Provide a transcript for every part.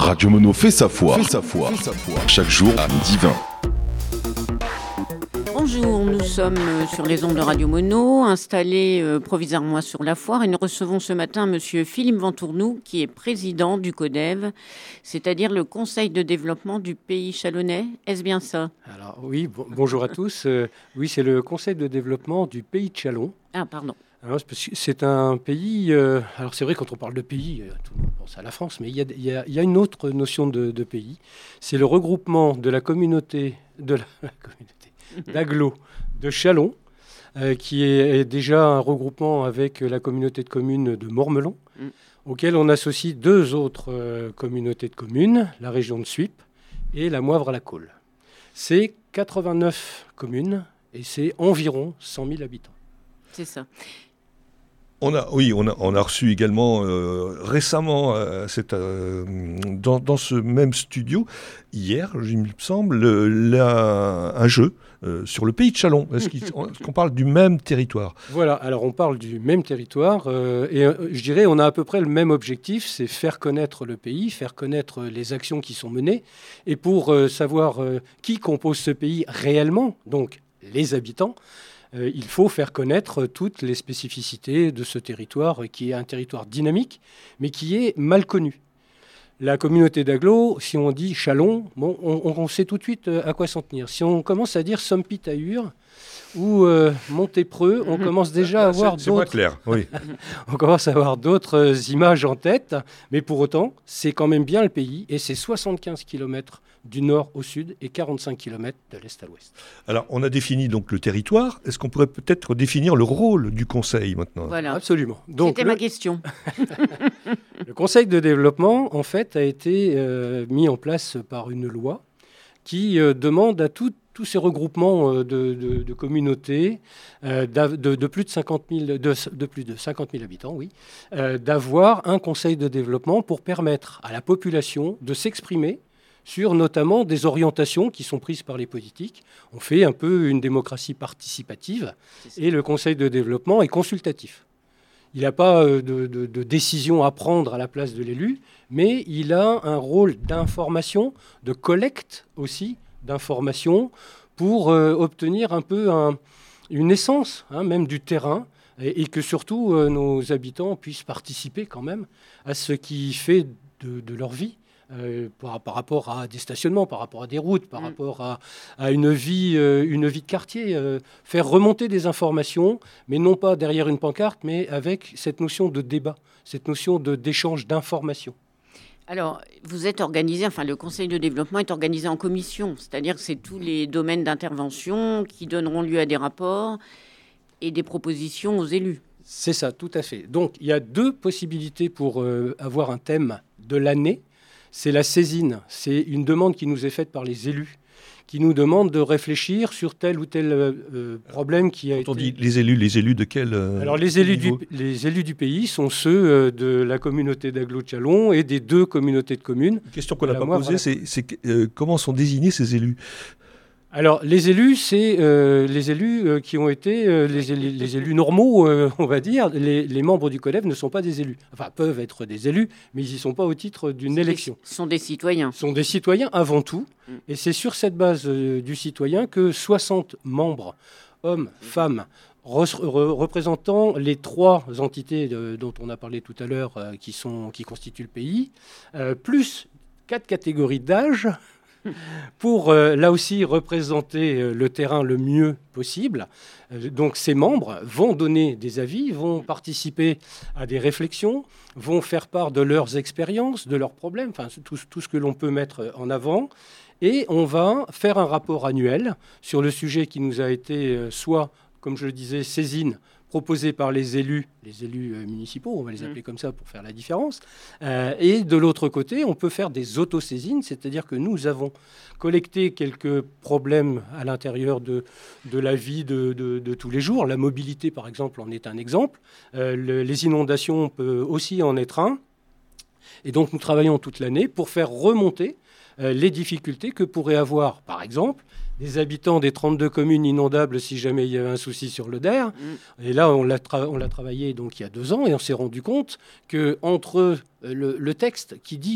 Radio Mono fait sa foi. Chaque jour à 12h20. Bonjour, nous sommes sur les ondes de Radio Mono, installés provisoirement sur la foire, et nous recevons ce matin Monsieur Philippe Ventournou, qui est président du CODEV, c'est-à-dire le Conseil de développement du pays chalonnais. Est-ce bien ça? Alors oui, bonjour à tous. Oui, c'est le Conseil de développement du pays de Châlons. Ah, pardon. Alors, c'est un pays. Alors c'est vrai, quand on parle de pays, tout le monde pense à la France, mais il y a une autre notion de pays. C'est le regroupement de la communauté d'agglo de Châlons, qui est déjà un regroupement avec la communauté de communes de Mormelon, auquel on associe deux autres communautés de communes, la région de Suippes et la Moivre-la-Colle. C'est 89 communes et c'est environ 100 000 habitants. C'est ça. On a reçu également récemment dans ce même studio, hier, il me semble, un jeu sur le pays de Châlons. Est-ce qu'on parle du même territoire? Voilà, alors on parle du même territoire et je dirais on a à peu près le même objectif, c'est faire connaître le pays, faire connaître les actions qui sont menées. Et pour savoir qui compose ce pays réellement, donc les habitants, il faut faire connaître toutes les spécificités de ce territoire qui est un territoire dynamique, mais qui est mal connu. La communauté d'agglo, si on dit Châlons, bon, on sait tout de suite à quoi s'en tenir. Si on commence à dire Sompit-Ahur ou Montépreux, on commence déjà à avoir c'est moins clair, oui. On commence à avoir d'autres images en tête, mais pour autant, c'est quand même bien le pays, et c'est 75 km du nord au sud et 45 km de l'est à l'ouest. Alors, on a défini donc le territoire. Est-ce qu'on pourrait peut-être définir le rôle du Conseil maintenant? Voilà. Absolument. Donc, c'était ma question. Le Conseil de développement, en fait, a été mis en place par une loi qui demande à tous ces regroupements de communautés de plus de 50 000 habitants, oui, d'avoir un Conseil de développement pour permettre à la population de s'exprimer sur notamment des orientations qui sont prises par les politiques. On fait un peu une démocratie participative et le Conseil de développement est consultatif. Il n'a pas de décision à prendre à la place de l'élu, mais il a un rôle d'information, de collecte aussi d'informations pour obtenir un peu une essence, même du terrain, et que surtout nos habitants puissent participer quand même à ce qui fait de leur vie. Par rapport à des stationnements, par rapport à des routes, par rapport à une vie de quartier, faire remonter des informations, mais non pas derrière une pancarte, mais avec cette notion de débat, cette notion d'échange d'informations. Alors, vous êtes organisé, le Conseil de développement est organisé en commission, c'est-à-dire que c'est tous les domaines d'intervention qui donneront lieu à des rapports et des propositions aux élus. C'est ça, tout à fait. Donc, il y a deux possibilités pour avoir un thème de l'année. C'est la saisine. C'est une demande qui nous est faite par les élus, qui nous demandent de réfléchir sur tel ou tel problème qui a été... On dit les élus de quel Alors, les élus du pays sont ceux de la communauté d'agglo de Châlons et des deux communautés de communes. Une question qu'on n'a pas posée, c'est comment sont désignés ces élus? Alors, les élus, c'est les élus qui ont été les élus normaux, on va dire. Les membres du CODEV ne sont pas des élus. Enfin, peuvent être des élus, mais ils n'y sont pas au titre d'une élection. Ce sont des citoyens. Ce sont des citoyens avant tout. Et c'est sur cette base du citoyen que 60 membres, hommes, femmes, représentant les trois entités dont on a parlé tout à l'heure, qui constituent le pays, plus 4 catégories d'âge, pour là aussi représenter le terrain le mieux possible. Donc ces membres vont donner des avis, vont participer à des réflexions, vont faire part de leurs expériences, de leurs problèmes, tout ce que l'on peut mettre en avant. Et on va faire un rapport annuel sur le sujet qui nous a été soit, comme je le disais, saisine, proposés par les élus municipaux, on va les appeler comme ça pour faire la différence. Et de l'autre côté, on peut faire des autosaisines, c'est-à-dire que nous avons collecté quelques problèmes à l'intérieur de la vie de tous les jours. La mobilité, par exemple, en est un exemple. Les inondations peuvent aussi en être un. Et donc, nous travaillons toute l'année pour faire remonter les difficultés que pourraient avoir, par exemple, des habitants des 32 communes inondables si jamais il y avait un souci sur le DER. Et là, on l'a travaillé donc il y a 2 ans et on s'est rendu compte qu'entre le texte qui dit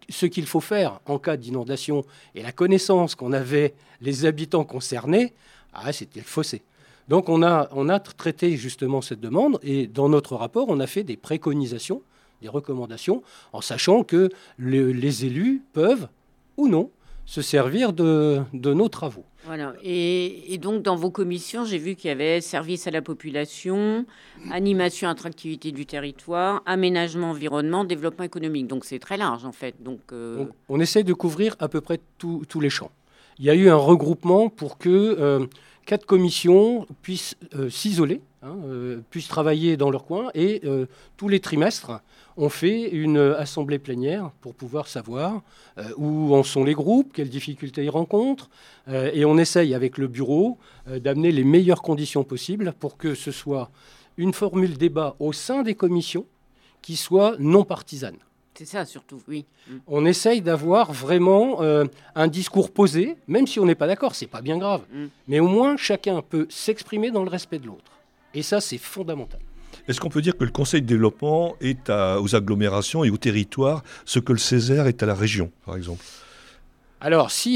ce qu'il faut faire en cas d'inondation et la connaissance qu'on avait les habitants concernés, c'était le fossé. Donc on a traité justement cette demande et dans notre rapport, on a fait des préconisations, des recommandations, en sachant que les élus peuvent ou non se servir de nos travaux. Voilà. Et donc, dans vos commissions, j'ai vu qu'il y avait service à la population, animation, attractivité du territoire, aménagement, environnement, développement économique. Donc, c'est très large, en fait. Donc, on essaie de couvrir à peu près tous les champs. Il y a eu un regroupement pour que 4 commissions puissent s'isoler, puissent travailler dans leur coin. Et tous les trimestres, on fait une assemblée plénière pour pouvoir savoir où en sont les groupes, quelles difficultés ils rencontrent. Et on essaye avec le bureau d'amener les meilleures conditions possibles pour que ce soit une formule débat au sein des commissions qui soit non partisane. C'est ça, surtout, oui. On essaye d'avoir vraiment un discours posé, même si on n'est pas d'accord, c'est pas bien grave. Mais au moins, chacun peut s'exprimer dans le respect de l'autre. Et ça, c'est fondamental. Est-ce qu'on peut dire que le Conseil de développement est aux agglomérations et aux territoires ce que le Césaire est à la région, par exemple ? Alors, si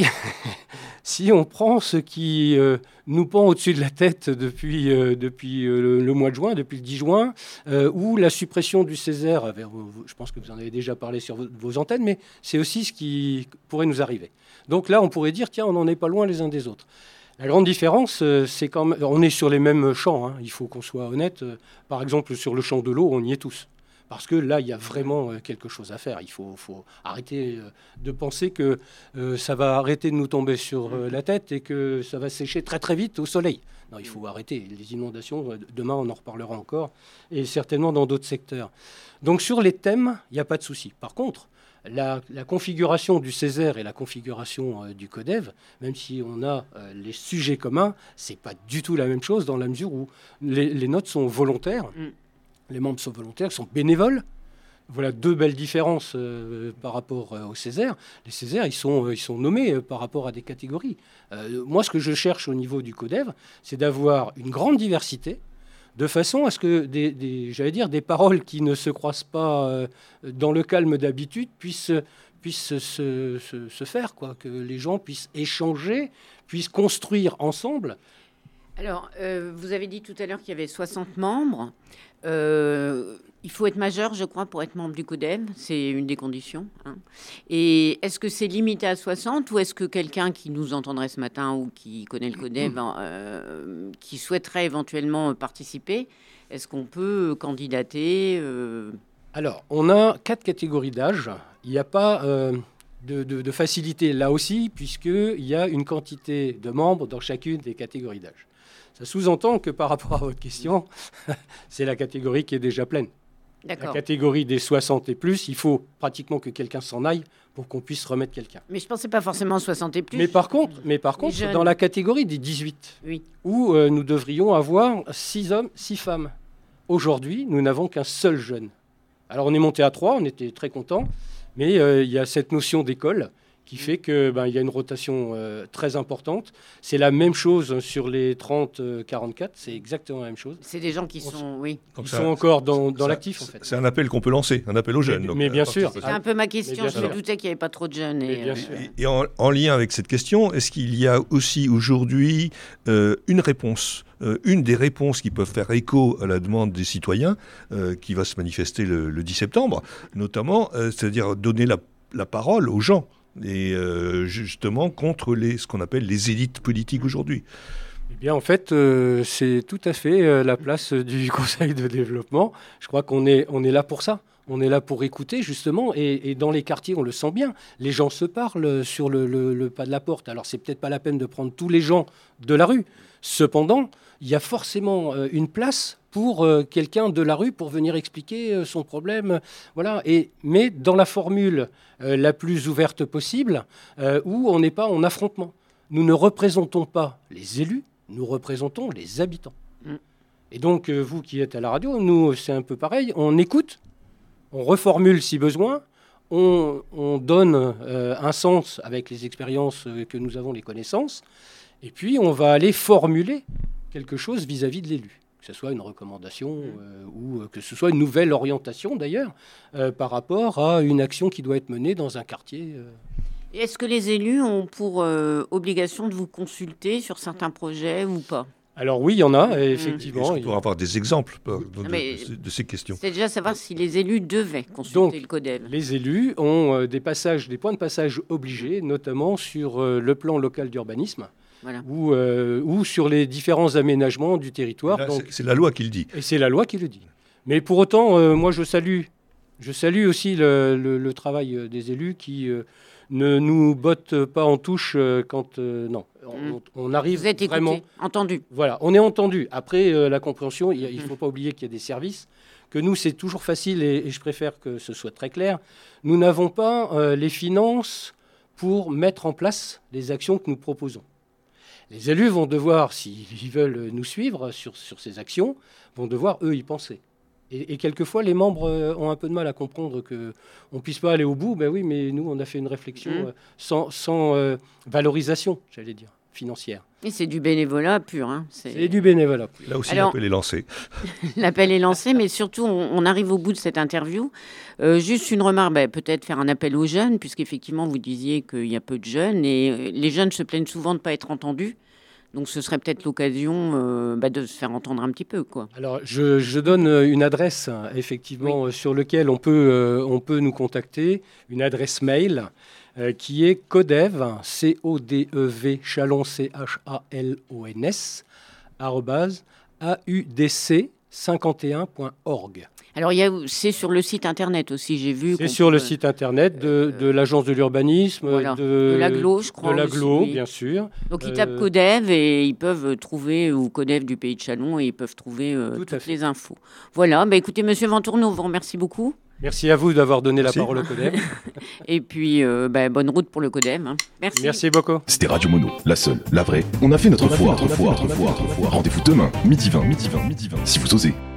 on prend ce qui nous pend au-dessus de la tête depuis le mois de juin, depuis le 10 juin, où la suppression du Césaire, je pense que vous en avez déjà parlé sur vos antennes, mais c'est aussi ce qui pourrait nous arriver. Donc là, on pourrait dire, tiens, on n'en est pas loin les uns des autres. La grande différence, c'est quand même, on est sur les mêmes champs, il faut qu'on soit honnête. Par exemple, sur le champ de l'eau, on y est tous. Parce que là, il y a vraiment quelque chose à faire. Il faut arrêter de penser que ça va arrêter de nous tomber sur la tête et que ça va sécher très très vite au soleil. Non, il faut arrêter. Les inondations, demain, on en reparlera encore, et certainement dans d'autres secteurs. Donc sur les thèmes, il n'y a pas de souci. Par contre, la configuration du Césaire et la configuration du CODEV, même si on a les sujets communs, ce n'est pas du tout la même chose dans la mesure où les notes sont volontaires. Les membres sont volontaires, sont bénévoles. Voilà 2 belles différences par rapport au Césaire. Les Césaires, ils sont nommés par rapport à des catégories. Moi, ce que je cherche au niveau du CODEV, c'est d'avoir une grande diversité, de façon à ce que des paroles qui ne se croisent pas dans le calme d'habitude puissent se faire, quoi, que les gens puissent échanger, puissent construire ensemble. Alors, vous avez dit tout à l'heure qu'il y avait 60 membres. Il faut être majeur, je crois, pour être membre du CODEV. C'est une des conditions. Et est-ce que c'est limité à 60 ou est-ce que quelqu'un qui nous entendrait ce matin ou qui connaît le CODEV, qui souhaiterait éventuellement participer, est-ce qu'on peut candidater Alors, on a 4 catégories d'âge. Il n'y a pas de facilité là aussi, puisqu'il y a une quantité de membres dans chacune des catégories d'âge. Ça sous-entend que par rapport à votre question, c'est la catégorie qui est déjà pleine. D'accord. La catégorie des 60 et plus, il faut pratiquement que quelqu'un s'en aille pour qu'on puisse remettre quelqu'un. Mais je ne pensais pas forcément 60 et plus. Mais par contre, dans la catégorie des 18, oui, où nous devrions avoir 6 hommes, 6 femmes. Aujourd'hui, nous n'avons qu'un seul jeune. Alors on est monté à 3, on était très contents, mais il y a cette notion d'école qui fait qu'il y a une rotation très importante. C'est la même chose sur les 30-44, c'est exactement la même chose. C'est des gens qui sont, oui. Ils sont encore dans l'actif, en fait. C'est un appel qu'on peut lancer, un appel aux jeunes. Mais bien sûr. C'est un peu ma question, je me doutais qu'il n'y avait pas trop de jeunes. Et en lien avec cette question, est-ce qu'il y a aussi aujourd'hui une réponse une des réponses qui peuvent faire écho à la demande des citoyens, qui va se manifester le 10 septembre, notamment, c'est-à-dire donner la parole aux gens, et justement contre ce qu'on appelle les élites politiques aujourd'hui. Eh bien, en fait, c'est tout à fait la place du Conseil de développement. Je crois qu'on est là pour ça. On est là pour écouter, justement, et dans les quartiers, on le sent bien. Les gens se parlent sur le pas de la porte. Alors, c'est peut-être pas la peine de prendre tous les gens de la rue. Cependant, il y a forcément une place pour quelqu'un de la rue pour venir expliquer son problème. Voilà. Mais dans la formule la plus ouverte possible, où on n'est pas en affrontement. Nous ne représentons pas les élus, nous représentons les habitants. Et donc, vous qui êtes à la radio, nous, c'est un peu pareil. On écoute, on reformule si besoin, on donne un sens avec les expériences que nous avons, les connaissances, et puis on va aller formuler quelque chose vis-à-vis de l'élu. que ce soit une recommandation ou que ce soit une nouvelle orientation d'ailleurs par rapport à une action qui doit être menée dans un quartier. Et est-ce que les élus ont pour obligation de vous consulter sur certains projets ou pas ? Alors oui, il y en a, effectivement. Est-ce qu'on pourrait avoir des exemples de ces questions ? C'est déjà savoir si les élus devaient consulter le CODEV. Les élus ont des points de passage obligés, notamment sur le plan local d'urbanisme, ou sur les différents aménagements du territoire. Là, c'est la loi qui le dit. Et c'est la loi qui le dit. Mais pour autant, moi je salue aussi le travail des élus qui ne nous bottent pas en touche quand... non. On arrive Vous êtes vraiment... écouté, entendu. Voilà, on est entendu. Après, la compréhension, il ne faut pas oublier qu'il y a des services, que nous, c'est toujours facile, et je préfère que ce soit très clair. Nous n'avons pas les finances pour mettre en place les actions que nous proposons. Les élus vont devoir, s'ils veulent nous suivre sur ces actions, vont devoir, eux, y penser. Et quelquefois, les membres ont un peu de mal à comprendre qu'on ne puisse pas aller au bout. Ben oui, mais nous, on a fait une réflexion sans valorisation, j'allais dire, financière. Et c'est du bénévolat pur. Hein. C'est du bénévolat pur. Là aussi, l'appel est lancé. L'appel est lancé, mais surtout, on arrive au bout de cette interview. Juste une remarque, peut-être faire un appel aux jeunes, puisqu'effectivement, vous disiez qu'il y a peu de jeunes, et les jeunes se plaignent souvent de ne pas être entendus. Donc ce serait peut-être l'occasion de se faire entendre un petit peu, quoi. Alors je donne une adresse effectivement sur laquelle on peut nous contacter, une adresse mail qui est codev chalons @audc51.org. Alors, c'est sur le site internet aussi, j'ai vu. C'est sur le site internet de l'agence de l'urbanisme, de l'AGLO, je crois. De l'AGLO, aussi, oui. Bien sûr. Donc, ils tapent CODEV et ils peuvent trouver, ou CODEV du Pays de Châlons, et ils peuvent trouver toutes les infos. Voilà, écoutez, Monsieur Ventourneau, vous remercie beaucoup. Merci à vous d'avoir donné la parole au CODEV. Et puis, bonne route pour le CODEV. Hein. Merci. Merci beaucoup. C'était Radio Mono, la seule, la vraie. On a fait notre foi. Rendez-vous demain, midi 20, si vous osez.